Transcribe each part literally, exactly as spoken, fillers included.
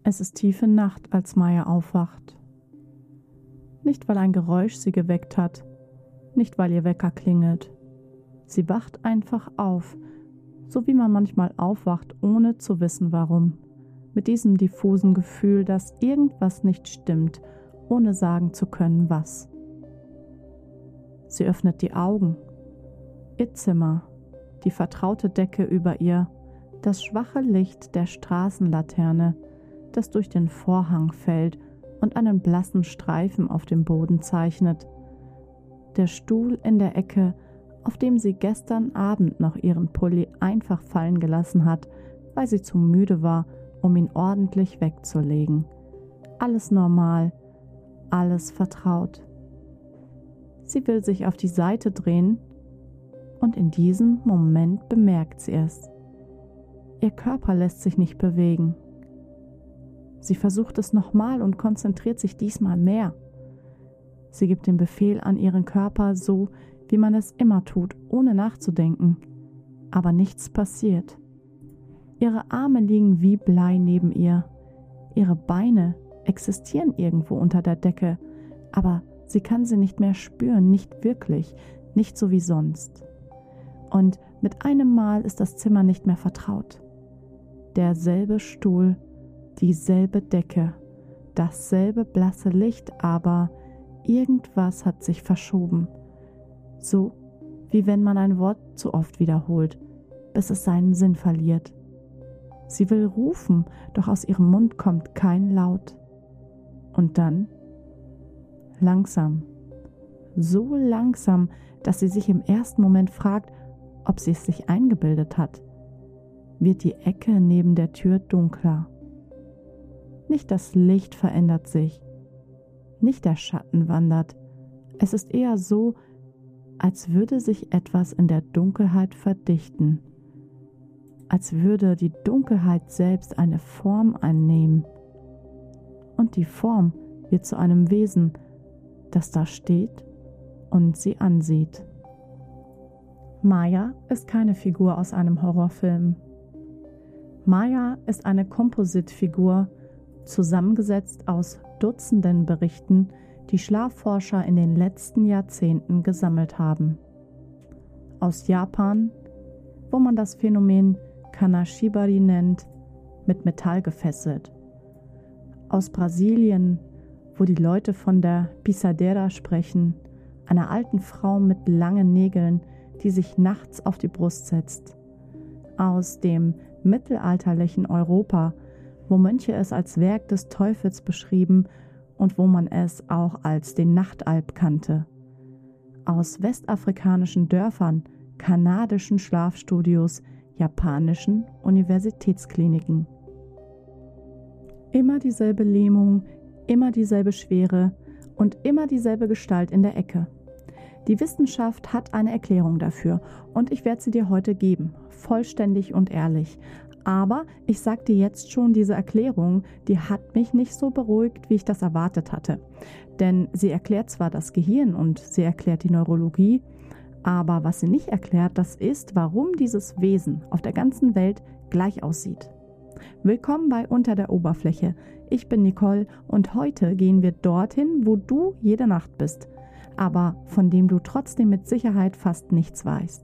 Es ist tiefe Nacht, als Maya aufwacht. Nicht, weil ein Geräusch sie geweckt hat, nicht, weil ihr Wecker klingelt. Sie wacht einfach auf, so wie man manchmal aufwacht, ohne zu wissen warum. Mit diesem diffusen Gefühl, dass irgendwas nicht stimmt, ohne sagen zu können, was. Sie öffnet die Augen. Ihr Zimmer, die vertraute Decke über ihr, das schwache Licht der Straßenlaterne, das durch den Vorhang fällt und einen blassen Streifen auf dem Boden zeichnet. Der Stuhl in der Ecke, auf dem sie gestern Abend noch ihren Pulli einfach fallen gelassen hat, weil sie zu müde war, um ihn ordentlich wegzulegen. Alles normal, alles vertraut. Sie will sich auf die Seite drehen und in diesem Moment bemerkt sie es. Ihr Körper lässt sich nicht bewegen. Sie versucht es nochmal und konzentriert sich diesmal mehr. Sie gibt den Befehl an ihren Körper so, wie man es immer tut, ohne nachzudenken. Aber nichts passiert. Ihre Arme liegen wie Blei neben ihr. Ihre Beine existieren irgendwo unter der Decke, aber sie kann sie nicht mehr spüren, nicht wirklich, nicht so wie sonst. Und mit einem Mal ist das Zimmer nicht mehr vertraut. Derselbe Stuhl, dieselbe Decke, dasselbe blasse Licht, aber irgendwas hat sich verschoben. So wie wenn man ein Wort zu oft wiederholt, bis es seinen Sinn verliert. Sie will rufen, doch aus ihrem Mund kommt kein Laut. Und dann, langsam, so langsam, dass sie sich im ersten Moment fragt, ob sie es sich eingebildet hat, wird die Ecke neben der Tür dunkler. Nicht das Licht verändert sich, nicht der Schatten wandert. Es ist eher so, als würde sich etwas in der Dunkelheit verdichten, als würde die Dunkelheit selbst eine Form annehmen. Und die Form wird zu einem Wesen, das da steht und sie ansieht. Maya ist keine Figur aus einem Horrorfilm. Maya ist eine Kompositfigur, zusammengesetzt aus Dutzenden Berichten, die Schlafforscher in den letzten Jahrzehnten gesammelt haben. Aus Japan, wo man das Phänomen Kanashibari nennt, mit Metall gefesselt. Aus Brasilien, wo die Leute von der Pisadeira sprechen, einer alten Frau mit langen Nägeln, die sich nachts auf die Brust setzt. Aus dem mittelalterlichen Europa, wo Mönche es als Werk des Teufels beschrieben und wo man es auch als den Nachtalb kannte. Aus westafrikanischen Dörfern, kanadischen Schlafstudios, japanischen Universitätskliniken. Immer dieselbe Lähmung, immer dieselbe Schwere und immer dieselbe Gestalt in der Ecke. Die Wissenschaft hat eine Erklärung dafür und ich werde sie dir heute geben, vollständig und ehrlich. Aber ich sage dir jetzt schon, diese Erklärung, die hat mich nicht so beruhigt, wie ich das erwartet hatte. Denn sie erklärt zwar das Gehirn und sie erklärt die Neurologie, aber was sie nicht erklärt, das ist, warum dieses Wesen auf der ganzen Welt gleich aussieht. Willkommen bei Unter der Oberfläche. Ich bin Nicole und heute gehen wir dorthin, wo du jede Nacht bist, aber von dem du trotzdem mit Sicherheit fast nichts weißt.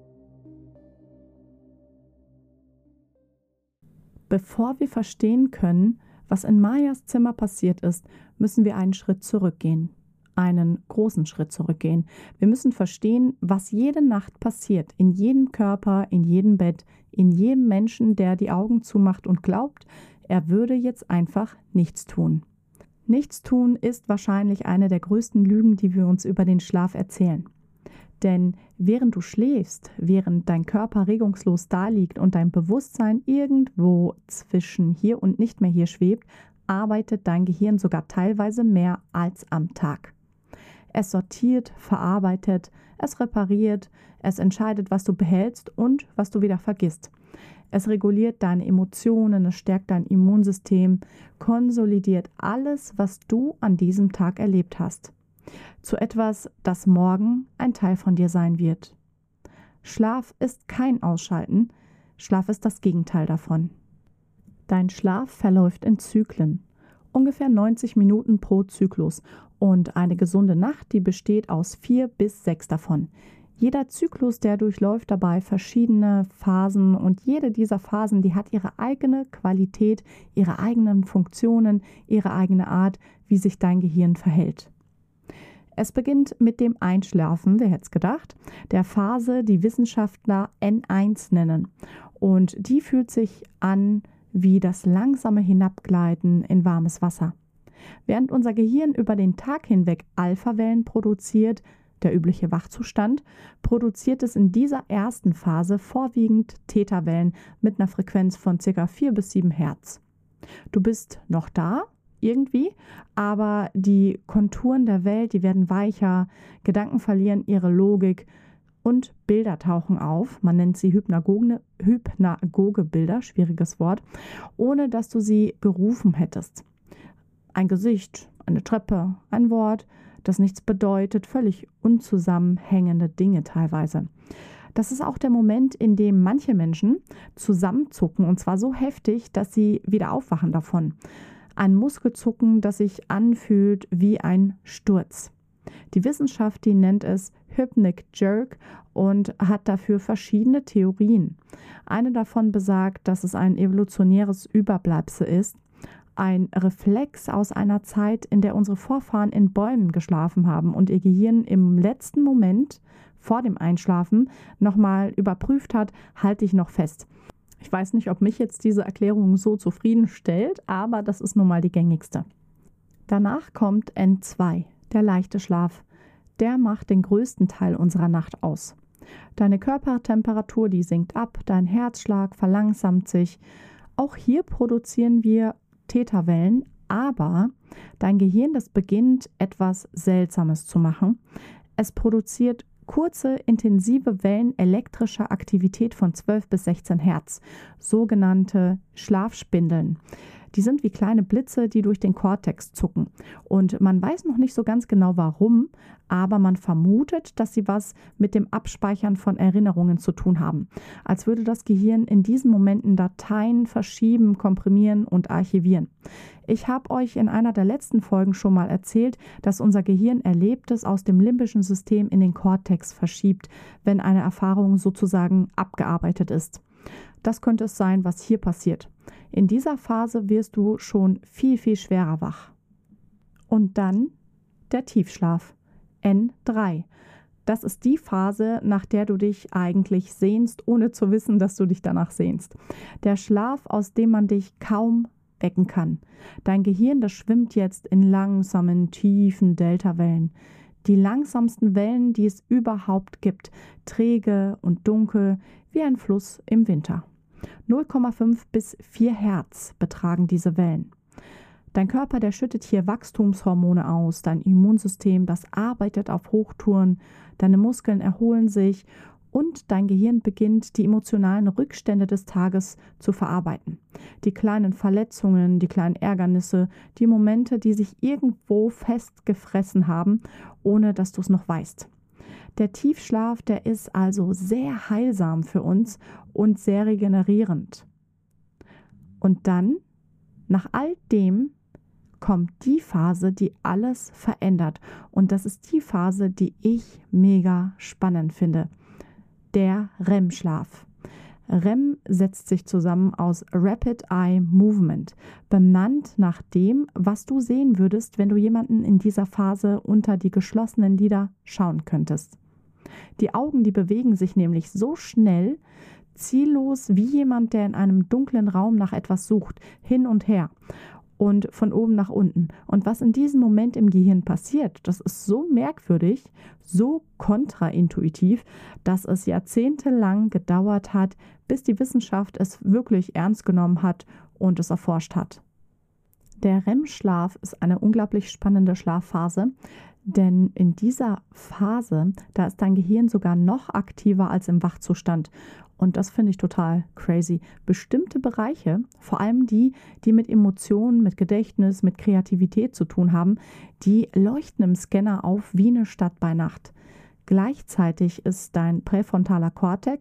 Bevor wir verstehen können, was in Mayas Zimmer passiert ist, müssen wir einen Schritt zurückgehen. Einen großen Schritt zurückgehen. Wir müssen verstehen, was jede Nacht passiert. In jedem Körper, in jedem Bett, in jedem Menschen, der die Augen zumacht und glaubt, er würde jetzt einfach nichts tun. Nichts tun ist wahrscheinlich eine der größten Lügen, die wir uns über den Schlaf erzählen. Denn während du schläfst, während dein Körper regungslos daliegt und dein Bewusstsein irgendwo zwischen hier und nicht mehr hier schwebt, arbeitet dein Gehirn sogar teilweise mehr als am Tag. Es sortiert, verarbeitet, es repariert, es entscheidet, was du behältst und was du wieder vergisst. Es reguliert deine Emotionen, es stärkt dein Immunsystem, konsolidiert alles, was du an diesem Tag erlebt hast. Zu etwas, das morgen ein Teil von dir sein wird. Schlaf ist kein Ausschalten, Schlaf ist das Gegenteil davon. Dein Schlaf verläuft in Zyklen, ungefähr neunzig Minuten pro Zyklus, und eine gesunde Nacht, die besteht aus vier bis sechs davon. Jeder Zyklus, der durchläuft dabei verschiedene Phasen, und jede dieser Phasen, die hat ihre eigene Qualität, ihre eigenen Funktionen, ihre eigene Art, wie sich dein Gehirn verhält. Es beginnt mit dem Einschlafen, wer hätte es gedacht, der Phase, die Wissenschaftler N eins nennen. Und die fühlt sich an wie das langsame Hinabgleiten in warmes Wasser. Während unser Gehirn über den Tag hinweg Alphawellen produziert, der übliche Wachzustand, produziert es in dieser ersten Phase vorwiegend Theta-Wellen mit einer Frequenz von ca. vier bis sieben Hertz. Du bist noch da, irgendwie, aber die Konturen der Welt, die werden weicher, Gedanken verlieren ihre Logik und Bilder tauchen auf, man nennt sie Hypnagoge, Hypnagoge Bilder, schwieriges Wort, ohne dass du sie gerufen hättest. Ein Gesicht, eine Treppe, ein Wort, das nichts bedeutet, völlig unzusammenhängende Dinge teilweise. Das ist auch der Moment, in dem manche Menschen zusammenzucken, und zwar so heftig, dass sie wieder aufwachen davon. Ein Muskelzucken, das sich anfühlt wie ein Sturz. Die Wissenschaft, die nennt es Hypnic Jerk und hat dafür verschiedene Theorien. Eine davon besagt, dass es ein evolutionäres Überbleibsel ist, ein Reflex aus einer Zeit, in der unsere Vorfahren in Bäumen geschlafen haben und ihr Gehirn im letzten Moment vor dem Einschlafen nochmal überprüft hat, halte ich noch fest. Ich weiß nicht, ob mich jetzt diese Erklärung so zufriedenstellt, aber das ist nun mal die gängigste. Danach kommt N zwei, der leichte Schlaf. Der macht den größten Teil unserer Nacht aus. Deine Körpertemperatur, die sinkt ab, dein Herzschlag verlangsamt sich. Auch hier produzieren wir Theta-Wellen, aber dein Gehirn, das beginnt etwas Seltsames zu machen. Es produziert kurze, intensive Wellen elektrischer Aktivität von zwölf bis sechzehn Hertz, sogenannte Schlafspindeln. Die sind wie kleine Blitze, die durch den Kortex zucken. Und man weiß noch nicht so ganz genau warum, aber man vermutet, dass sie was mit dem Abspeichern von Erinnerungen zu tun haben. Als würde das Gehirn in diesen Momenten Dateien verschieben, komprimieren und archivieren. Ich habe euch in einer der letzten Folgen schon mal erzählt, dass unser Gehirn Erlebtes aus dem limbischen System in den Kortex verschiebt, wenn eine Erfahrung sozusagen abgearbeitet ist. Das könnte es sein, was hier passiert. In dieser Phase wirst du schon viel, viel schwerer wach. Und dann der Tiefschlaf, N drei. Das ist die Phase, nach der du dich eigentlich sehnst, ohne zu wissen, dass du dich danach sehnst. Der Schlaf, aus dem man dich kaum wecken kann. Dein Gehirn, das schwimmt jetzt in langsamen, tiefen Deltawellen. Die langsamsten Wellen, die es überhaupt gibt. Träge und dunkel, wie ein Fluss im Winter. null Komma fünf bis vier Hertz betragen diese Wellen. Dein Körper, der schüttet hier Wachstumshormone aus, dein Immunsystem, das arbeitet auf Hochtouren, deine Muskeln erholen sich und dein Gehirn beginnt, die emotionalen Rückstände des Tages zu verarbeiten. Die kleinen Verletzungen, die kleinen Ärgernisse, die Momente, die sich irgendwo festgefressen haben, ohne dass du es noch weißt. Der Tiefschlaf, der ist also sehr heilsam für uns und sehr regenerierend. Und dann, nach all dem, kommt die Phase, die alles verändert. Und das ist die Phase, die ich mega spannend finde. Der R E M-Schlaf. R E M setzt sich zusammen aus Rapid Eye Movement, benannt nach dem, was du sehen würdest, wenn du jemanden in dieser Phase unter die geschlossenen Lider schauen könntest. Die Augen, die bewegen sich nämlich so schnell, ziellos wie jemand, der in einem dunklen Raum nach etwas sucht, hin und her und von oben nach unten. Und was in diesem Moment im Gehirn passiert, das ist so merkwürdig, so kontraintuitiv, dass es jahrzehntelang gedauert hat, bis die Wissenschaft es wirklich ernst genommen hat und es erforscht hat. Der R E M-Schlaf ist eine unglaublich spannende Schlafphase, denn in dieser Phase, da ist dein Gehirn sogar noch aktiver als im Wachzustand. Und das finde ich total crazy. Bestimmte Bereiche, vor allem die, die mit Emotionen, mit Gedächtnis, mit Kreativität zu tun haben, die leuchten im Scanner auf wie eine Stadt bei Nacht. Gleichzeitig ist dein präfrontaler Kortex,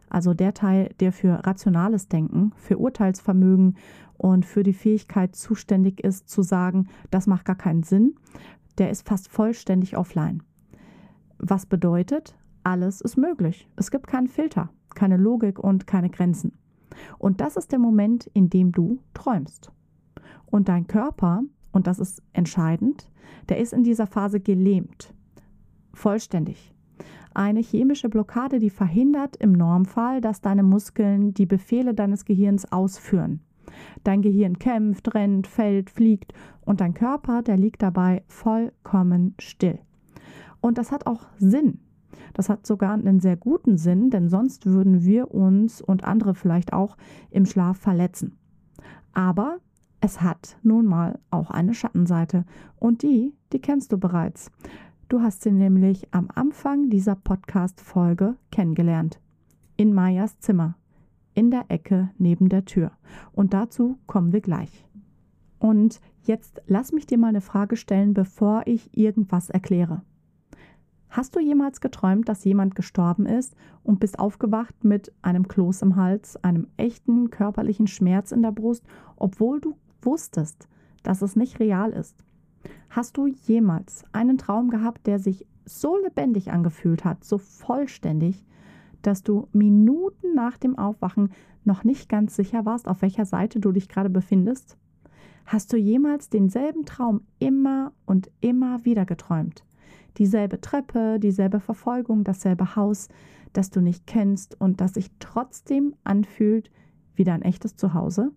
Also der Teil, der für rationales Denken, für Urteilsvermögen und für die Fähigkeit zuständig ist, zu sagen, das macht gar keinen Sinn, der ist fast vollständig offline. Was bedeutet, alles ist möglich. Es gibt keinen Filter, keine Logik und keine Grenzen. Und das ist der Moment, in dem du träumst. Und dein Körper, und das ist entscheidend, der ist in dieser Phase gelähmt. Vollständig. Eine chemische Blockade, die verhindert im Normfall, dass deine Muskeln die Befehle deines Gehirns ausführen. Dein Gehirn kämpft, rennt, fällt, fliegt und dein Körper, der liegt dabei vollkommen still. Und das hat auch Sinn. Das hat sogar einen sehr guten Sinn, denn sonst würden wir uns und andere vielleicht auch im Schlaf verletzen. Aber es hat nun mal auch eine Schattenseite und die, die kennst du bereits. Du hast sie nämlich am Anfang dieser Podcast-Folge kennengelernt. In Mayas Zimmer, in der Ecke neben der Tür. Und dazu kommen wir gleich. Und jetzt lass mich dir mal eine Frage stellen, bevor ich irgendwas erkläre. Hast du jemals geträumt, dass jemand gestorben ist und bist aufgewacht mit einem Kloß im Hals, einem echten körperlichen Schmerz in der Brust, obwohl du wusstest, dass es nicht real ist? Hast du jemals einen Traum gehabt, der sich so lebendig angefühlt hat, so vollständig, dass du Minuten nach dem Aufwachen noch nicht ganz sicher warst, auf welcher Seite du dich gerade befindest? Hast du jemals denselben Traum immer und immer wieder geträumt? Dieselbe Treppe, dieselbe Verfolgung, dasselbe Haus, das du nicht kennst und das sich trotzdem anfühlt wie dein echtes Zuhause?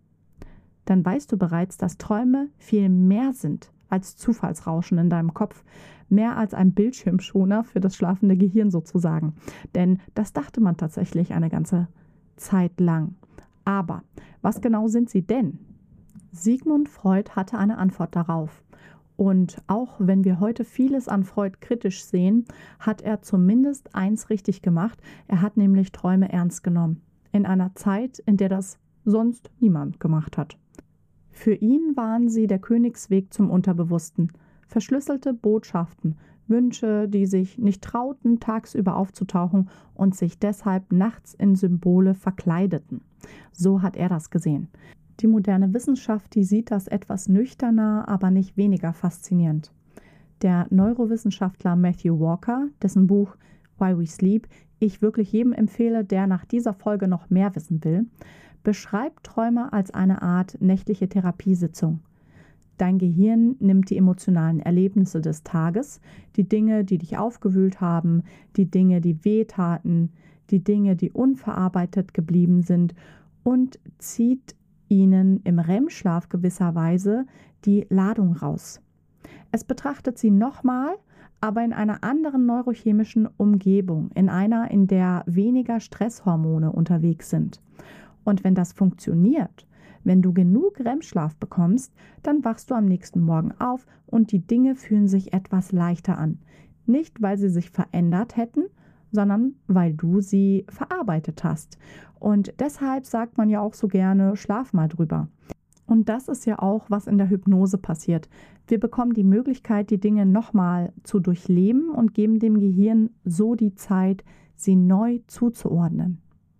Dann weißt du bereits, dass Träume viel mehr sind als Zufallsrauschen in deinem Kopf, mehr als ein Bildschirmschoner für das schlafende Gehirn sozusagen. Denn das dachte man tatsächlich eine ganze Zeit lang. Aber was genau sind sie denn? Sigmund Freud hatte eine Antwort darauf. Und auch wenn wir heute vieles an Freud kritisch sehen, hat er zumindest eins richtig gemacht. Er hat nämlich Träume ernst genommen. In einer Zeit, in der das sonst niemand gemacht hat. Für ihn waren sie der Königsweg zum Unterbewussten. Verschlüsselte Botschaften, Wünsche, die sich nicht trauten, tagsüber aufzutauchen und sich deshalb nachts in Symbole verkleideten. So hat er das gesehen. Die moderne Wissenschaft, die sieht das etwas nüchterner, aber nicht weniger faszinierend. Der Neurowissenschaftler Matthew Walker, dessen Buch Why We Sleep ich wirklich jedem empfehle, der nach dieser Folge noch mehr wissen will, beschreibt Träume als eine Art nächtliche Therapiesitzung. Dein Gehirn nimmt die emotionalen Erlebnisse des Tages, die Dinge, die dich aufgewühlt haben, die Dinge, die wehtaten, die Dinge, die unverarbeitet geblieben sind und zieht ihnen im R E M-Schlaf gewisserweise die Ladung raus. Es betrachtet sie nochmal, aber in einer anderen neurochemischen Umgebung, in einer, in der weniger Stresshormone unterwegs sind. Und wenn das funktioniert, wenn du genug R E M-Schlaf bekommst, dann wachst du am nächsten Morgen auf und die Dinge fühlen sich etwas leichter an. Nicht, weil sie sich verändert hätten, sondern weil du sie verarbeitet hast. Und deshalb sagt man ja auch so gerne, schlaf mal drüber. Und das ist ja auch, was in der Hypnose passiert. Wir bekommen die Möglichkeit, die Dinge nochmal zu durchleben und geben dem Gehirn so die Zeit, sie neu zuzuordnen.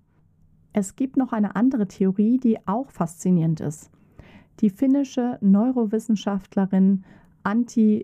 Es gibt noch eine andere Theorie, die auch faszinierend ist. Die finnische Neurowissenschaftlerin Antti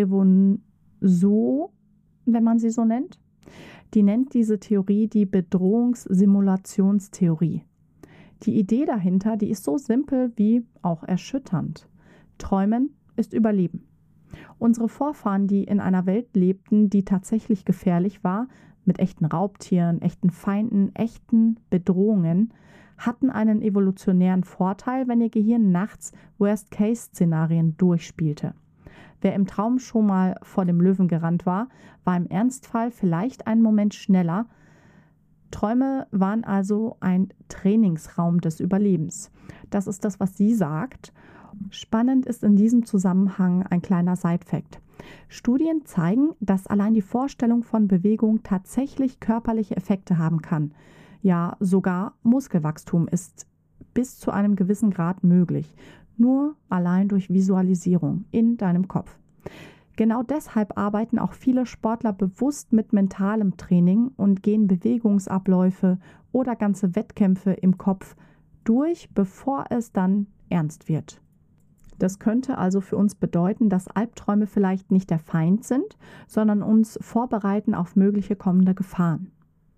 Revonsuo, wenn man sie so nennt, die nennt diese Theorie die Bedrohungssimulationstheorie. Die Idee dahinter, die ist so simpel wie auch erschütternd. Träumen ist Überleben. Unsere Vorfahren, die in einer Welt lebten, die tatsächlich gefährlich war, mit echten Raubtieren, echten Feinden, echten Bedrohungen, hatten einen evolutionären Vorteil, wenn ihr Gehirn nachts Worst-Case-Szenarien durchspielte. Wer im Traum schon mal vor dem Löwen gerannt war, war im Ernstfall vielleicht einen Moment schneller. Träume waren also ein Trainingsraum des Überlebens. Das ist das, was sie sagt. Spannend ist in diesem Zusammenhang ein kleiner Side-Fact. Studien zeigen, dass allein die Vorstellung von Bewegung tatsächlich körperliche Effekte haben kann. Ja, sogar Muskelwachstum ist bis zu einem gewissen Grad möglich. Nur allein durch Visualisierung in deinem Kopf. Genau deshalb arbeiten auch viele Sportler bewusst mit mentalem Training und gehen Bewegungsabläufe oder ganze Wettkämpfe im Kopf durch, bevor es dann ernst wird. Das könnte also für uns bedeuten, dass Albträume vielleicht nicht der Feind sind, sondern uns vorbereiten auf mögliche kommende Gefahren.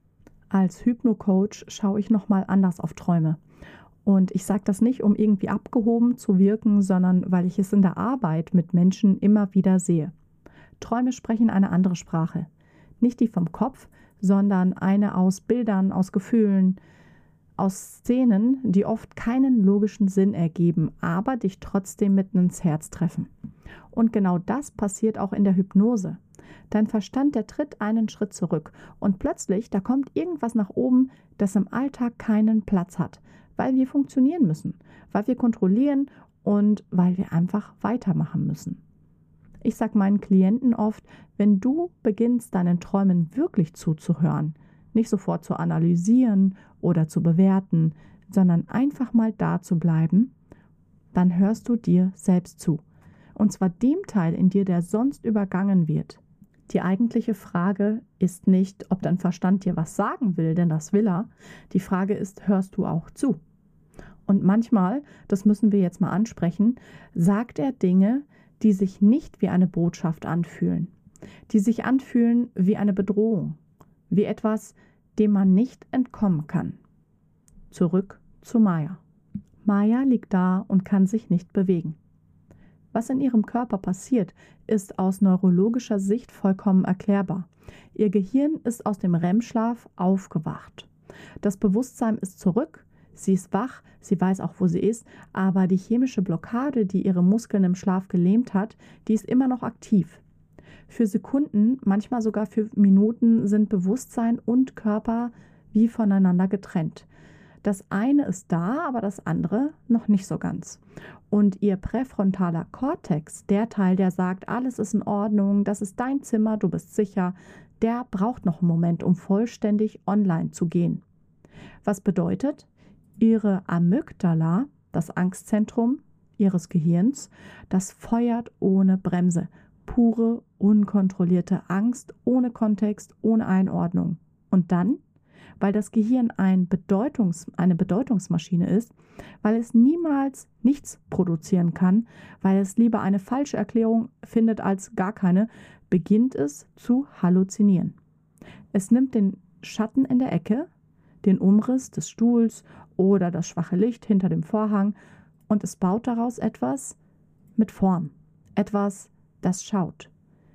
Als Hypno-Coach schaue ich nochmal anders auf Träume. Und ich sage das nicht, um irgendwie abgehoben zu wirken, sondern weil ich es in der Arbeit mit Menschen immer wieder sehe. Träume sprechen eine andere Sprache. Nicht die vom Kopf, sondern eine aus Bildern, aus Gefühlen, aus Szenen, die oft keinen logischen Sinn ergeben, aber dich trotzdem mitten ins Herz treffen. Und genau das passiert auch in der Hypnose. Dein Verstand, der tritt einen Schritt zurück und plötzlich, da kommt irgendwas nach oben, das im Alltag keinen Platz hat, weil wir funktionieren müssen, weil wir kontrollieren und weil wir einfach weitermachen müssen. Ich sage meinen Klienten oft, wenn du beginnst, deinen Träumen wirklich zuzuhören, nicht sofort zu analysieren oder zu bewerten, sondern einfach mal da zu bleiben, dann hörst du dir selbst zu. Und zwar dem Teil in dir, der sonst übergangen wird. Die eigentliche Frage ist nicht, ob dein Verstand dir was sagen will, denn das will er. Die Frage ist, hörst du auch zu? Und manchmal, das müssen wir jetzt mal ansprechen, sagt er Dinge, die sich nicht wie eine Botschaft anfühlen, die sich anfühlen wie eine Bedrohung, wie etwas, dem man nicht entkommen kann. Zurück zu Maya. Maya liegt da und kann sich nicht bewegen. Was in ihrem Körper passiert, ist aus neurologischer Sicht vollkommen erklärbar. Ihr Gehirn ist aus dem R E M-Schlaf aufgewacht. Das Bewusstsein ist zurück, sie ist wach, sie weiß auch, wo sie ist, aber die chemische Blockade, die ihre Muskeln im Schlaf gelähmt hat, die ist immer noch aktiv. Für Sekunden, manchmal sogar für Minuten sind Bewusstsein und Körper wie voneinander getrennt. Das eine ist da, aber das andere noch nicht so ganz. Und ihr präfrontaler Kortex, der Teil, der sagt, alles ist in Ordnung, das ist dein Zimmer, du bist sicher, der braucht noch einen Moment, um vollständig online zu gehen. Was bedeutet, ihre Amygdala, das Angstzentrum ihres Gehirns, das feuert ohne Bremse. Pure, unkontrollierte Angst, ohne Kontext, ohne Einordnung. Und dann, weil das Gehirn ein Bedeutungs-, eine Bedeutungsmaschine ist, weil es niemals nichts produzieren kann, weil es lieber eine falsche Erklärung findet als gar keine, beginnt es zu halluzinieren. Es nimmt den Schatten in der Ecke, den Umriss des Stuhls oder das schwache Licht hinter dem Vorhang und es baut daraus etwas mit Form, etwas, das schaut.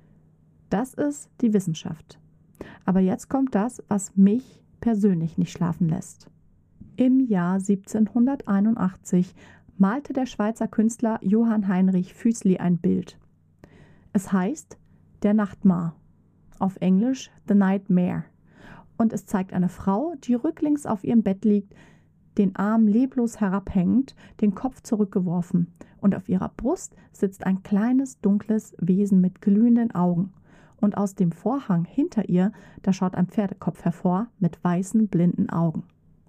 Das ist die Wissenschaft. Aber jetzt kommt das, was mich persönlich nicht schlafen lässt. Im Jahr siebzehnhunderteinundachtzig malte der Schweizer Künstler Johann Heinrich Füßli ein Bild. Es heißt Der Nachtmar, auf Englisch The Nightmare. Und es zeigt eine Frau, die rücklings auf ihrem Bett liegt, den Arm leblos herabhängend, den Kopf zurückgeworfen. Und auf ihrer Brust sitzt ein kleines, dunkles Wesen mit glühenden Augen. Und aus dem Vorhang hinter ihr, da schaut ein Pferdekopf hervor mit weißen, blinden Augen.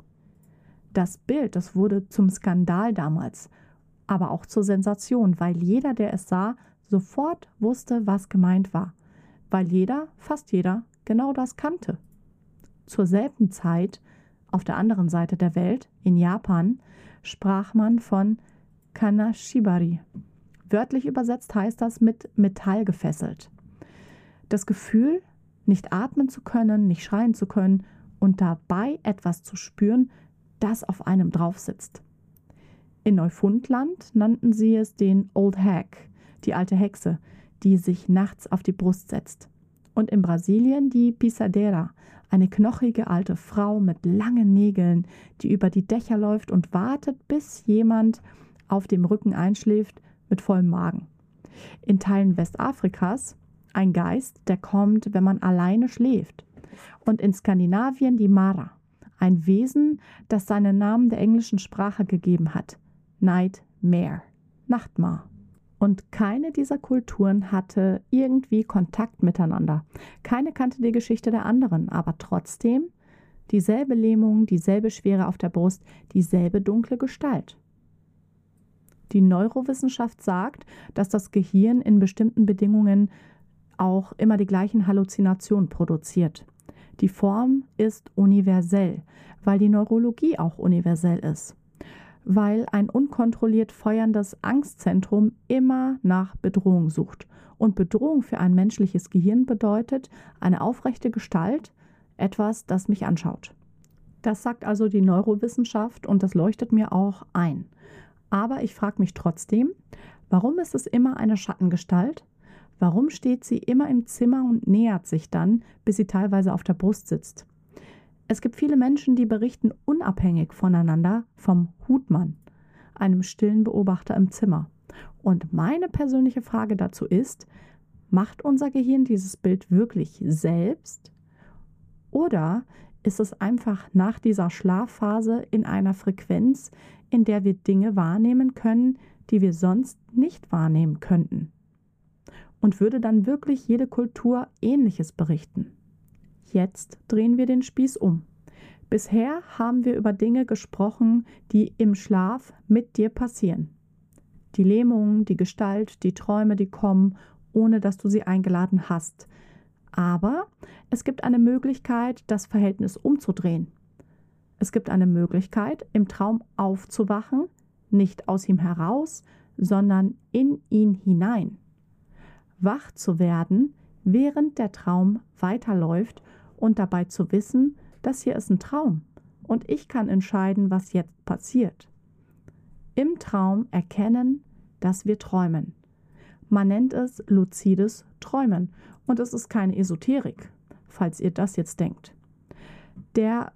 Das Bild, das wurde zum Skandal damals, aber auch zur Sensation, weil jeder, der es sah, sofort wusste, was gemeint war. Weil jeder, fast jeder, genau das kannte. Zur selben Zeit, auf der anderen Seite der Welt, in Japan, sprach man von Kanashibari. Wörtlich übersetzt heißt das mit Metall gefesselt. Das Gefühl, nicht atmen zu können, nicht schreien zu können und dabei etwas zu spüren, das auf einem drauf sitzt. In Neufundland nannten sie es den Old Hag, die alte Hexe, die sich nachts auf die Brust setzt. Und in Brasilien die Pisadeira, eine knochige alte Frau mit langen Nägeln, die über die Dächer läuft und wartet, bis jemand auf dem Rücken einschläft mit vollem Magen. In Teilen Westafrikas ein Geist, der kommt, wenn man alleine schläft. Und in Skandinavien die Mara, ein Wesen, das seinen Namen der englischen Sprache gegeben hat. Nightmare, Nachtmar. Und keine dieser Kulturen hatte irgendwie Kontakt miteinander. Keine kannte die Geschichte der anderen, aber trotzdem dieselbe Lähmung, dieselbe Schwere auf der Brust, dieselbe dunkle Gestalt. Die Neurowissenschaft sagt, dass das Gehirn in bestimmten Bedingungen auch immer die gleichen Halluzinationen produziert. Die Form ist universell, weil die Neurologie auch universell ist. Weil ein unkontrolliert feuerndes Angstzentrum immer nach Bedrohung sucht. Und Bedrohung für ein menschliches Gehirn bedeutet eine aufrechte Gestalt, etwas, das mich anschaut. Das sagt also die Neurowissenschaft und das leuchtet mir auch ein. Aber ich frage mich trotzdem, warum ist es immer eine Schattengestalt? Warum steht sie immer im Zimmer und nähert sich dann, bis sie teilweise auf der Brust sitzt? Es gibt viele Menschen, die berichten unabhängig voneinander vom Hutmann, einem stillen Beobachter im Zimmer. Und meine persönliche Frage dazu ist, macht unser Gehirn dieses Bild wirklich selbst? Oder ist es einfach nach dieser Schlafphase in einer Frequenz, in der wir Dinge wahrnehmen können, die wir sonst nicht wahrnehmen könnten? Und würde dann wirklich jede Kultur Ähnliches berichten? Jetzt drehen wir den Spieß um. Bisher haben wir über Dinge gesprochen, die im Schlaf mit dir passieren. Die Lähmung, die Gestalt, die Träume, die kommen, ohne dass du sie eingeladen hast. Aber es gibt eine Möglichkeit, das Verhältnis umzudrehen. Es gibt eine Möglichkeit, im Traum aufzuwachen, nicht aus ihm heraus, sondern in ihn hinein. Wach zu werden, während der Traum weiterläuft und dabei zu wissen, das hier ist ein Traum und ich kann entscheiden, was jetzt passiert. Im Traum erkennen, dass wir träumen. Man nennt es luzides Träumen und es ist keine Esoterik, falls ihr das jetzt denkt. Der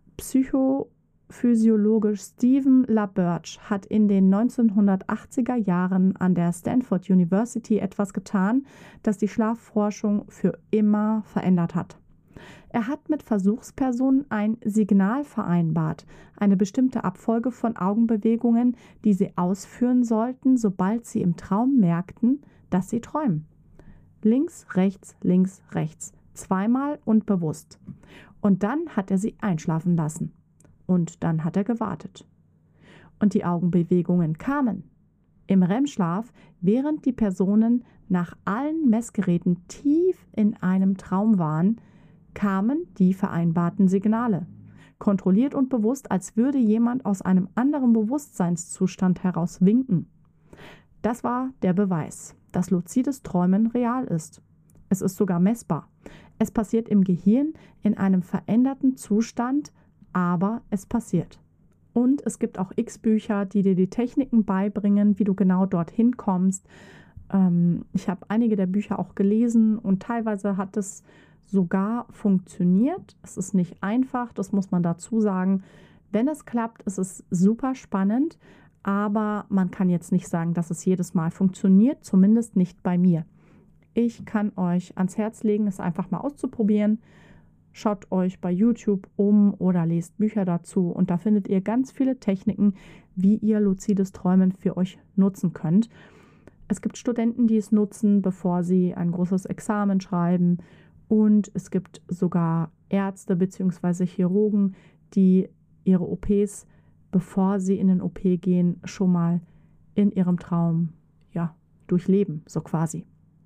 Psychophysiologe Stephen LaBerge hat in den neunzehnhundertachtziger Jahren an der Stanford University etwas getan, das die Schlafforschung für immer verändert hat. Er hat mit Versuchspersonen ein Signal vereinbart, eine bestimmte Abfolge von Augenbewegungen, die sie ausführen sollten, sobald sie im Traum merkten, dass sie träumen. Links, rechts, links, rechts. Zweimal und bewusst. Und dann hat er sie einschlafen lassen. Und dann hat er gewartet. Und die Augenbewegungen kamen. Im R E M-Schlaf, während die Personen nach allen Messgeräten tief in einem Traum waren, kamen die vereinbarten Signale. Kontrolliert und bewusst, als würde jemand aus einem anderen Bewusstseinszustand heraus winken. Das war der Beweis, dass luzides Träumen real ist. Es ist sogar messbar. Es passiert im Gehirn in einem veränderten Zustand, aber es passiert. Und es gibt auch x Bücher, die dir die Techniken beibringen, wie du genau dorthin kommst. Ähm, ich habe einige der Bücher auch gelesen und teilweise hat es sogar funktioniert. Es ist nicht einfach, das muss man dazu sagen. Wenn es klappt, ist es super spannend, aber man kann jetzt nicht sagen, dass es jedes Mal funktioniert, zumindest nicht bei mir. Ich kann euch ans Herz legen, es einfach mal auszuprobieren. Schaut euch bei YouTube um oder lest Bücher dazu und da findet ihr ganz viele Techniken, wie ihr luzides Träumen für euch nutzen könnt. Es gibt Studenten, die es nutzen, bevor sie ein großes Examen schreiben. Und es gibt sogar Ärzte bzw. Chirurgen, die ihre O Ps, bevor sie in den O P gehen, schon mal in ihrem Traum ja, durchleben, so quasi.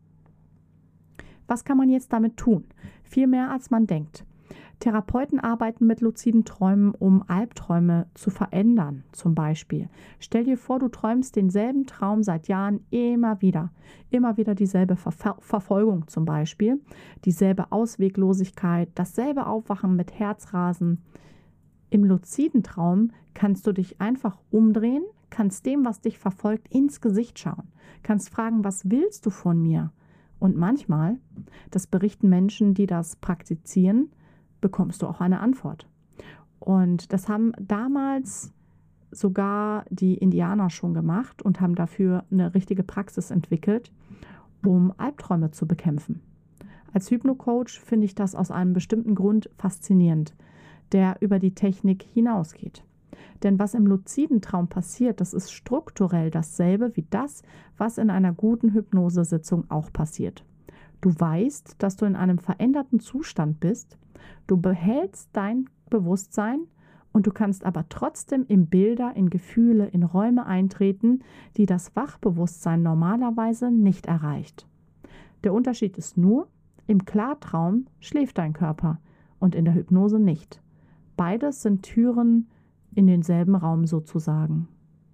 Was kann man jetzt damit tun? Viel mehr, als man denkt. Therapeuten arbeiten mit luziden Träumen, um Albträume zu verändern, zum Beispiel. Stell dir vor, du träumst denselben Traum seit Jahren immer wieder. Immer wieder dieselbe Ver- Verfolgung zum Beispiel, dieselbe Ausweglosigkeit, dasselbe Aufwachen mit Herzrasen. Im luziden Traum kannst du dich einfach umdrehen, kannst dem, was dich verfolgt, ins Gesicht schauen, kannst fragen, was willst du von mir? Und manchmal, das berichten Menschen, die das praktizieren, bekommst du auch eine Antwort. Und das haben damals sogar die Indianer schon gemacht und haben dafür eine richtige Praxis entwickelt, um Albträume zu bekämpfen. Als Hypnocoach finde ich das aus einem bestimmten Grund faszinierend, der über die Technik hinausgeht. Denn was im luziden Traum passiert, das ist strukturell dasselbe wie das, was in einer guten Hypnosesitzung auch passiert. Du weißt, dass du in einem veränderten Zustand bist, du behältst dein Bewusstsein Und du kannst aber trotzdem in Bilder, in Gefühle, in Räume eintreten, die das Wachbewusstsein normalerweise nicht erreicht. Der Unterschied ist nur, im Klartraum schläft dein Körper und in der Hypnose nicht. Beides sind Türen in denselben Raum sozusagen.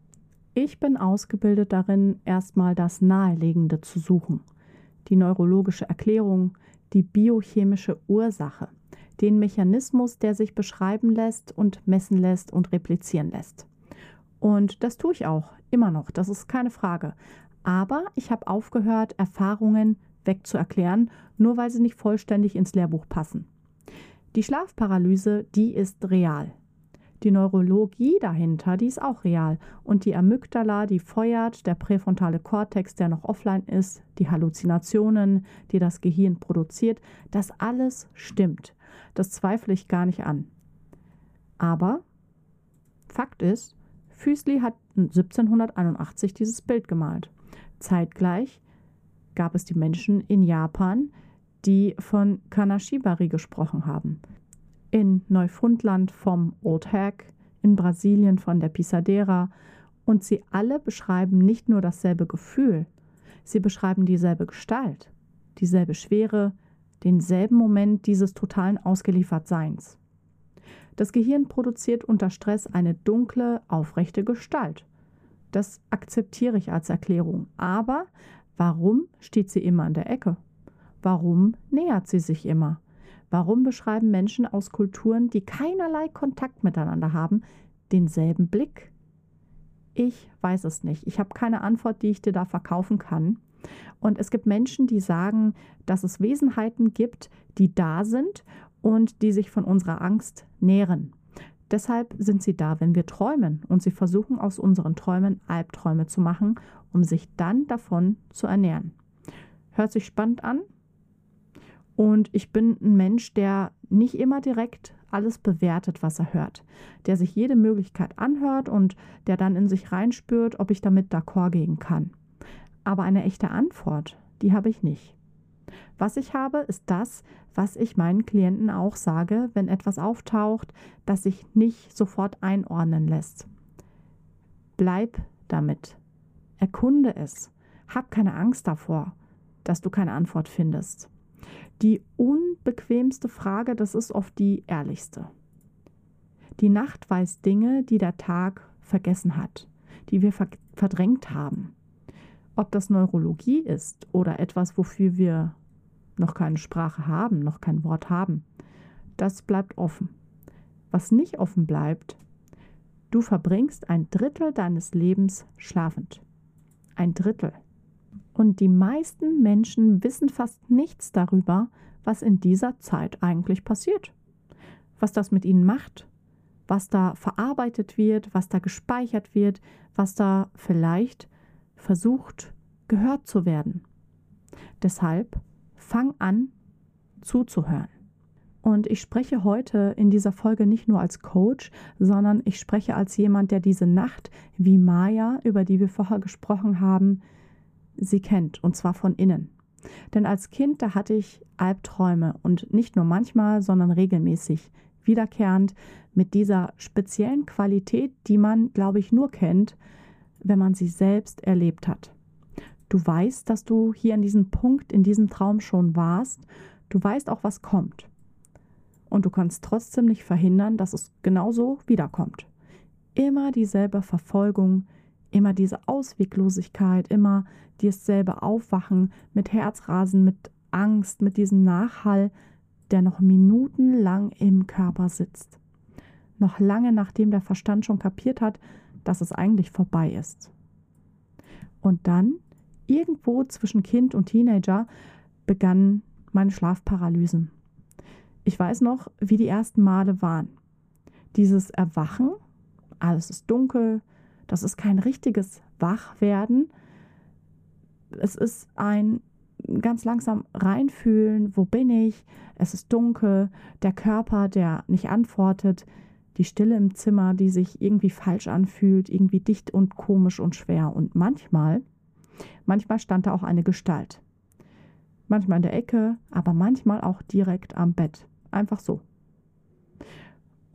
Ich bin ausgebildet darin, erstmal das Naheliegende zu suchen. Die neurologische Erklärung, die biochemische Ursache, den Mechanismus, der sich beschreiben lässt und messen lässt und replizieren lässt. Und das tue ich auch, immer noch, das ist keine Frage. Aber ich habe aufgehört, Erfahrungen wegzuerklären, nur weil sie nicht vollständig ins Lehrbuch passen. Die Schlafparalyse, die ist real. Die Neurologie dahinter, die ist auch real. Und die Amygdala, die feuert, der präfrontale Kortex, der noch offline ist, die Halluzinationen, die das Gehirn produziert, das alles stimmt. Das zweifle ich gar nicht an. Aber Fakt ist, Füßli hat siebzehnhunderteinundachtzig dieses Bild gemalt. Zeitgleich gab es die Menschen in Japan, die von Kanashibari gesprochen haben. In Neufundland vom Old Hag, in Brasilien von der Pisadera. Und sie alle beschreiben nicht nur dasselbe Gefühl, sie beschreiben dieselbe Gestalt, dieselbe Schwere, denselben Moment dieses totalen Ausgeliefertseins. Das Gehirn produziert unter Stress eine dunkle, aufrechte Gestalt. Das akzeptiere ich als Erklärung. Aber warum steht sie immer in der Ecke? Warum nähert sie sich immer? Warum beschreiben Menschen aus Kulturen, die keinerlei Kontakt miteinander haben, denselben Blick? Ich weiß es nicht. Ich habe keine Antwort, die ich dir da verkaufen kann. Und es gibt Menschen, die sagen, dass es Wesenheiten gibt, die da sind und die sich von unserer Angst nähren. Deshalb sind sie da, wenn wir träumen. Und sie versuchen aus unseren Träumen Albträume zu machen, um sich dann davon zu ernähren. Hört sich spannend an? Und ich bin ein Mensch, der nicht immer direkt alles bewertet, was er hört. Der sich jede Möglichkeit anhört und der dann in sich reinspürt, ob ich damit d'accord gehen kann. Aber eine echte Antwort, die habe ich nicht. Was ich habe, ist das, was ich meinen Klienten auch sage, wenn etwas auftaucht, das sich nicht sofort einordnen lässt. Bleib damit. Erkunde es. Hab keine Angst davor, dass du keine Antwort findest. Die unbequemste Frage, das ist oft die ehrlichste. Die Nacht weiß Dinge, die der Tag vergessen hat, die wir verdrängt haben. Ob das Neurologie ist oder etwas, wofür wir noch keine Sprache haben, noch kein Wort haben, das bleibt offen. Was nicht offen bleibt, du verbringst ein Drittel deines Lebens schlafend. Ein Drittel. Und die meisten Menschen wissen fast nichts darüber, was in dieser Zeit eigentlich passiert. Was das mit ihnen macht, was da verarbeitet wird, was da gespeichert wird, was da vielleicht versucht, gehört zu werden. Deshalb fang an, zuzuhören. Und ich spreche heute in dieser Folge nicht nur als Coach, sondern ich spreche als jemand, der diese Nacht, wie Maya, über die wir vorher gesprochen haben, sie kennt, und zwar von innen. Denn als Kind, da hatte ich Albträume und nicht nur manchmal, sondern regelmäßig, wiederkehrend mit dieser speziellen Qualität, die man, glaube ich, nur kennt, wenn man sie selbst erlebt hat. Du weißt, dass du hier an diesem Punkt, in diesem Traum schon warst. Du weißt auch, was kommt. Und du kannst trotzdem nicht verhindern, dass es genauso wiederkommt. Immer dieselbe Verfolgung, immer diese Ausweglosigkeit, immer dasselbe Aufwachen mit Herzrasen, mit Angst, mit diesem Nachhall, der noch minutenlang im Körper sitzt. Noch lange nachdem der Verstand schon kapiert hat, dass es eigentlich vorbei ist. Und dann, irgendwo zwischen Kind und Teenager, begannen meine Schlafparalysen. Ich weiß noch, wie die ersten Male waren. Dieses Erwachen, alles ist dunkel, das ist kein richtiges Wachwerden. Es ist ein ganz langsam reinfühlen, wo bin ich? Es ist dunkel, der Körper, der nicht antwortet, die Stille im Zimmer, die sich irgendwie falsch anfühlt, irgendwie dicht und komisch und schwer. Und manchmal, manchmal stand da auch eine Gestalt. Manchmal in der Ecke, aber manchmal auch direkt am Bett. Einfach so.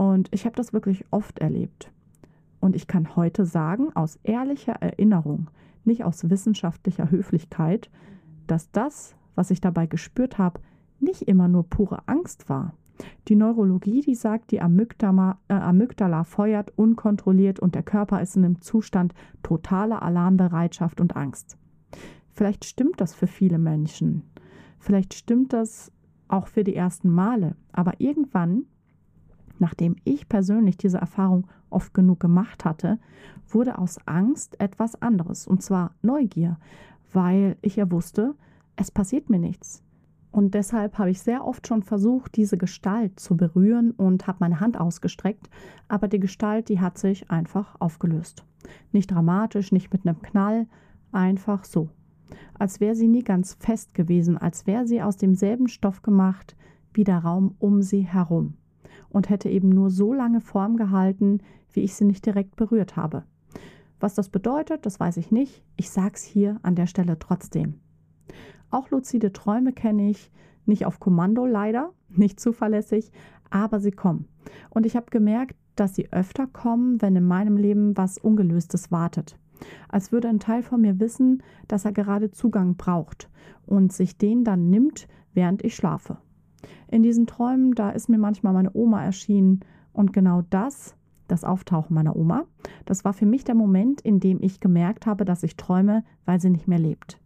Und ich habe das wirklich oft erlebt. Und ich kann heute sagen, aus ehrlicher Erinnerung, nicht aus wissenschaftlicher Höflichkeit, dass das, was ich dabei gespürt habe, nicht immer nur pure Angst war. Die Neurologie, die sagt, die Amygdala, äh, Amygdala feuert unkontrolliert und der Körper ist in einem Zustand totaler Alarmbereitschaft und Angst. Vielleicht stimmt das für viele Menschen. Vielleicht stimmt das auch für die ersten Male. Aber irgendwann, nachdem ich persönlich diese Erfahrung oft genug gemacht hatte, wurde aus Angst etwas anderes. Und zwar Neugier, weil ich ja wusste, es passiert mir nichts. Und deshalb habe ich sehr oft schon versucht, diese Gestalt zu berühren und habe meine Hand ausgestreckt. Aber die Gestalt, die hat sich einfach aufgelöst. Nicht dramatisch, nicht mit einem Knall, einfach so. Als wäre sie nie ganz fest gewesen, als wäre sie aus demselben Stoff gemacht wie der Raum um sie herum. Und hätte eben nur so lange Form gehalten, wie ich sie nicht direkt berührt habe. Was das bedeutet, das weiß ich nicht. Ich sage es hier an der Stelle trotzdem. Auch luzide Träume kenne ich, nicht auf Kommando leider, nicht zuverlässig, aber sie kommen. Und ich habe gemerkt, dass sie öfter kommen, wenn in meinem Leben was Ungelöstes wartet. Als würde ein Teil von mir wissen, dass er gerade Zugang braucht und sich den dann nimmt, während ich schlafe. In diesen Träumen, da ist mir manchmal meine Oma erschienen und genau das, das Auftauchen meiner Oma, das war für mich der Moment, in dem ich gemerkt habe, dass ich träume, weil sie nicht mehr lebt.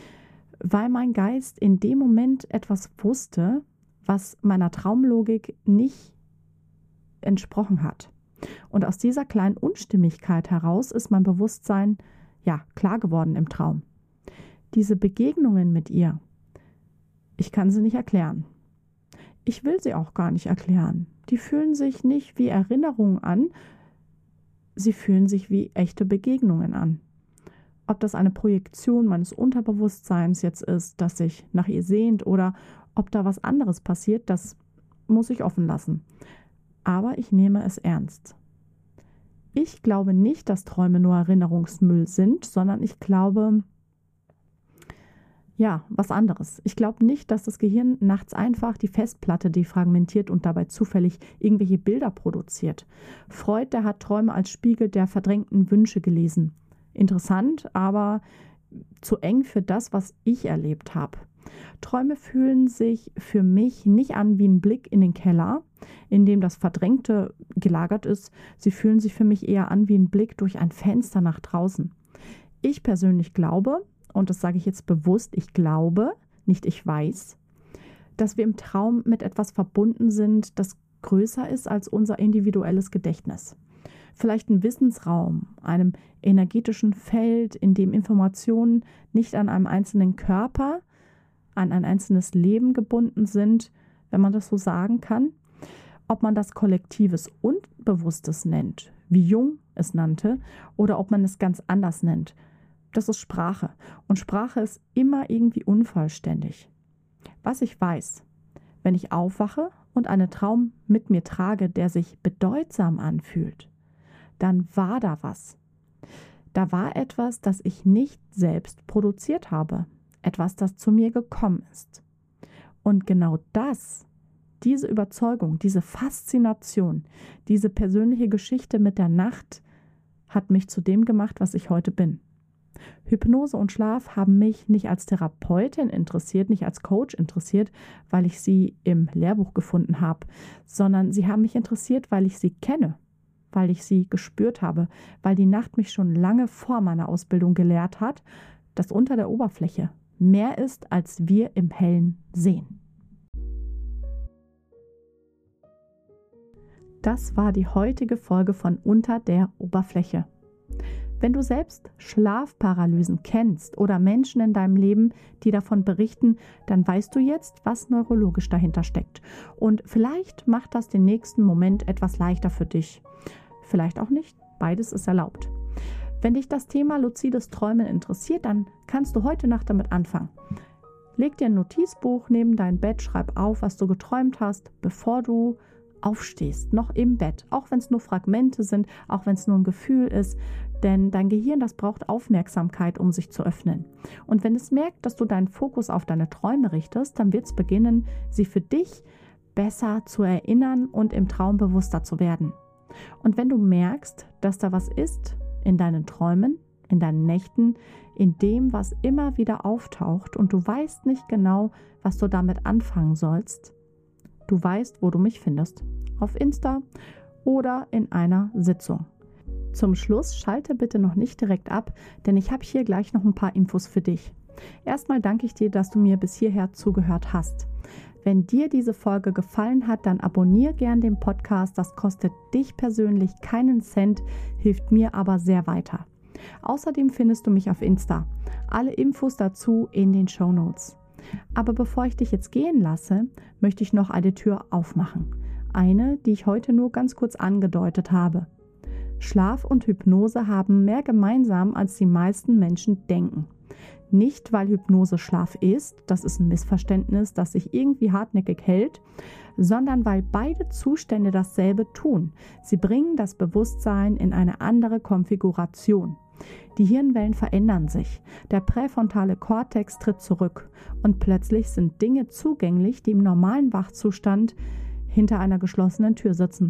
Weil mein Geist in dem Moment etwas wusste, was meiner Traumlogik nicht entsprochen hat. Und aus dieser kleinen Unstimmigkeit heraus ist mein Bewusstsein, ja, klar geworden im Traum. Diese Begegnungen mit ihr, ich kann sie nicht erklären. Ich will sie auch gar nicht erklären. Die fühlen sich nicht wie Erinnerungen an, sie fühlen sich wie echte Begegnungen an. Ob das eine Projektion meines Unterbewusstseins jetzt ist, das sich nach ihr sehnt, oder ob da was anderes passiert, das muss ich offen lassen. Aber ich nehme es ernst. Ich glaube nicht, dass Träume nur Erinnerungsmüll sind, sondern ich glaube, ja, was anderes. Ich glaube nicht, dass das Gehirn nachts einfach die Festplatte defragmentiert und dabei zufällig irgendwelche Bilder produziert. Freud, der hat Träume als Spiegel der verdrängten Wünsche gelesen. Interessant, aber zu eng für das, was ich erlebt habe. Träume fühlen sich für mich nicht an wie ein Blick in den Keller, in dem das Verdrängte gelagert ist. Sie fühlen sich für mich eher an wie ein Blick durch ein Fenster nach draußen. Ich persönlich glaube, und das sage ich jetzt bewusst, ich glaube, nicht ich weiß, dass wir im Traum mit etwas verbunden sind, das größer ist als unser individuelles Gedächtnis. Vielleicht ein Wissensraum, einem energetischen Feld, in dem Informationen nicht an einem einzelnen Körper, an ein einzelnes Leben gebunden sind, wenn man das so sagen kann. Ob man das kollektives Unbewusstes nennt, wie Jung es nannte, oder ob man es ganz anders nennt, das ist Sprache. Und Sprache ist immer irgendwie unvollständig. Was ich weiß, wenn ich aufwache und einen Traum mit mir trage, der sich bedeutsam anfühlt, dann war da was. Da war etwas, das ich nicht selbst produziert habe. Etwas, das zu mir gekommen ist. Und genau das, diese Überzeugung, diese Faszination, diese persönliche Geschichte mit der Nacht hat mich zu dem gemacht, was ich heute bin. Hypnose und Schlaf haben mich nicht als Therapeutin interessiert, nicht als Coach interessiert, weil ich sie im Lehrbuch gefunden habe, sondern sie haben mich interessiert, weil ich sie kenne, weil ich sie gespürt habe, weil die Nacht mich schon lange vor meiner Ausbildung gelehrt hat, dass unter der Oberfläche mehr ist, als wir im Hellen sehen. Das war die heutige Folge von Unter der Oberfläche. Wenn du selbst Schlafparalysen kennst oder Menschen in deinem Leben, die davon berichten, dann weißt du jetzt, was neurologisch dahinter steckt. Und vielleicht macht das den nächsten Moment etwas leichter für dich. Vielleicht auch nicht. Beides ist erlaubt. Wenn dich das Thema luzides Träumen interessiert, dann kannst du heute Nacht damit anfangen. Leg dir ein Notizbuch neben dein Bett, schreib auf, was du geträumt hast, bevor du aufstehst, noch im Bett, auch wenn es nur Fragmente sind, auch wenn es nur ein Gefühl ist, denn dein Gehirn, das braucht Aufmerksamkeit, um sich zu öffnen. Und wenn es merkt, dass du deinen Fokus auf deine Träume richtest, dann wird es beginnen, sie für dich besser zu erinnern und im Traum bewusster zu werden. Und wenn du merkst, dass da was ist in deinen Träumen, in deinen Nächten, in dem, was immer wieder auftaucht und du weißt nicht genau, was du damit anfangen sollst, du weißt, wo du mich findest. Auf Insta oder in einer Sitzung. Zum Schluss schalte bitte noch nicht direkt ab, denn ich habe hier gleich noch ein paar Infos für dich. Erstmal danke ich dir, dass du mir bis hierher zugehört hast. Wenn dir diese Folge gefallen hat, dann abonniere gern den Podcast. Das kostet dich persönlich keinen Cent, hilft mir aber sehr weiter. Außerdem findest du mich auf Insta. Alle Infos dazu in den Shownotes. Aber bevor ich dich jetzt gehen lasse, möchte ich noch eine Tür aufmachen. Eine, die ich heute nur ganz kurz angedeutet habe. Schlaf und Hypnose haben mehr gemeinsam, als die meisten Menschen denken. Nicht, weil Hypnose Schlaf ist, das ist ein Missverständnis, das sich irgendwie hartnäckig hält, sondern weil beide Zustände dasselbe tun. Sie bringen das Bewusstsein in eine andere Konfiguration. Die Hirnwellen verändern sich, der präfrontale Kortex tritt zurück und plötzlich sind Dinge zugänglich, die im normalen Wachzustand hinter einer geschlossenen Tür sitzen.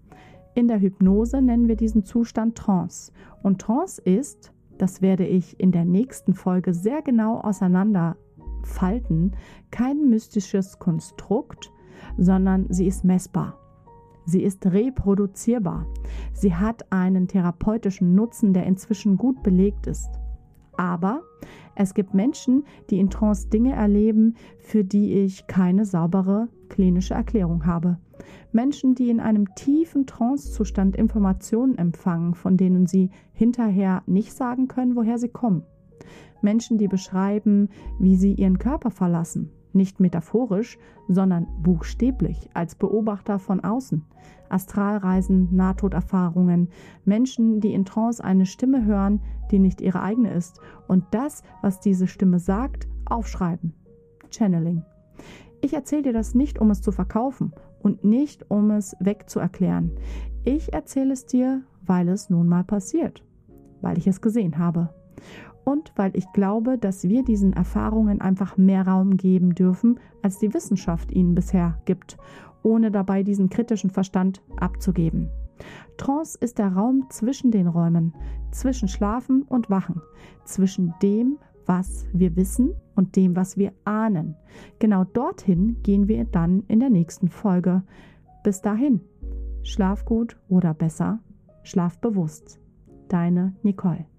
In der Hypnose nennen wir diesen Zustand Trance. Und Trance ist, das werde ich in der nächsten Folge sehr genau auseinanderfalten, kein mystisches Konstrukt, sondern sie ist messbar. Sie ist reproduzierbar. Sie hat einen therapeutischen Nutzen, der inzwischen gut belegt ist. Aber es gibt Menschen, die in Trance Dinge erleben, für die ich keine saubere klinische Erklärung habe. Menschen, die in einem tiefen Trancezustand Informationen empfangen, von denen sie hinterher nicht sagen können, woher sie kommen. Menschen, die beschreiben, wie sie ihren Körper verlassen. Nicht metaphorisch, sondern buchstäblich, als Beobachter von außen. Astralreisen, Nahtoderfahrungen, Menschen, die in Trance eine Stimme hören, die nicht ihre eigene ist. Und das, was diese Stimme sagt, aufschreiben. Channeling. Ich erzähle dir das nicht, um es zu verkaufen und nicht, um es wegzuerklären. Ich erzähle es dir, weil es nun mal passiert, weil ich es gesehen habe. Und weil ich glaube, dass wir diesen Erfahrungen einfach mehr Raum geben dürfen, als die Wissenschaft ihnen bisher gibt, ohne dabei diesen kritischen Verstand abzugeben. Trance ist der Raum zwischen den Räumen, zwischen Schlafen und Wachen, zwischen dem, was wir wissen und dem, was wir ahnen. Genau dorthin gehen wir dann in der nächsten Folge. Bis dahin, schlaf gut oder besser, schlaf bewusst. Deine Nicole.